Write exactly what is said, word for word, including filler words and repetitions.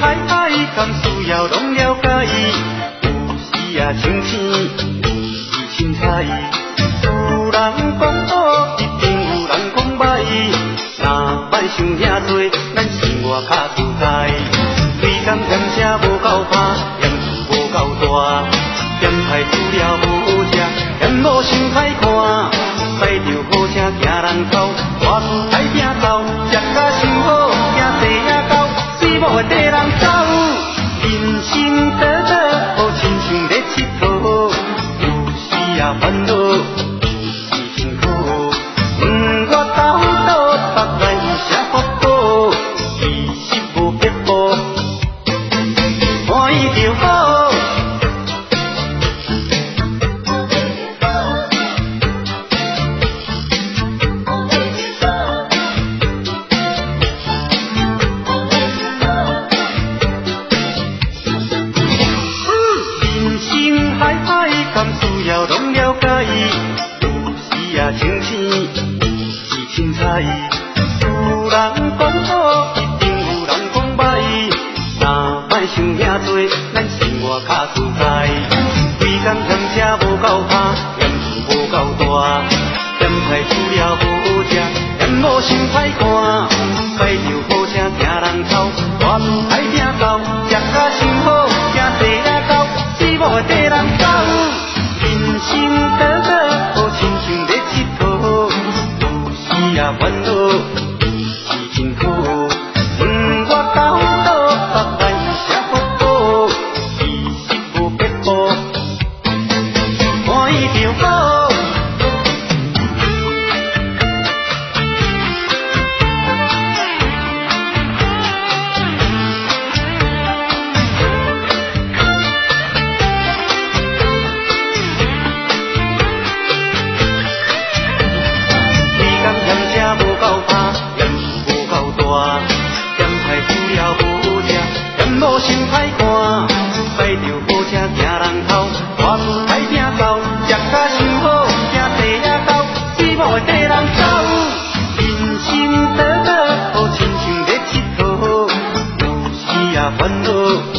海海，甘需要拢了解？有时啊清醒，有时凊彩。有人讲好，一定有人讲歹。若莫想遐多，咱生活较自在。对工嫌车无够拍，嫌厝无够大，嫌菜煮了无好食，嫌某伤歹看。驶着好车行人头，大厝歹拼斗，食甲伤好，惊地也高，水某会跟人走。人生短短，好亲像咧佚佗，有时也烦恼，有时辛苦。嗯，我斗倒北来有啥福报？其实无撇步，欢喜就好。甘需要拢了解？有时啊清醒，有时凊彩。有人讲好，一定有人讲歹。若莫想遐多，咱生活较自在。规工嫌车无够拍，嫌厝无够大，嫌菜煮了无好食，嫌某伤歹看。驶着好车行人头，大厝歹拼斗，食甲伤好，惊地也高，水某会跟人走。人生短短，好亲像咧佚佗，有时也烦恼，有时辛苦。嗯，我斗倒北来有啥福报？其实无撇步，欢喜就好。无够拍，嫌厝无够大，嫌菜煮了无好食，嫌某伤歹看。驶着好车行人头，大厝歹拼斗，食甲伤好，惊地也高，水某会跟人走。人生短短，好亲像咧佚佗，有时也烦恼。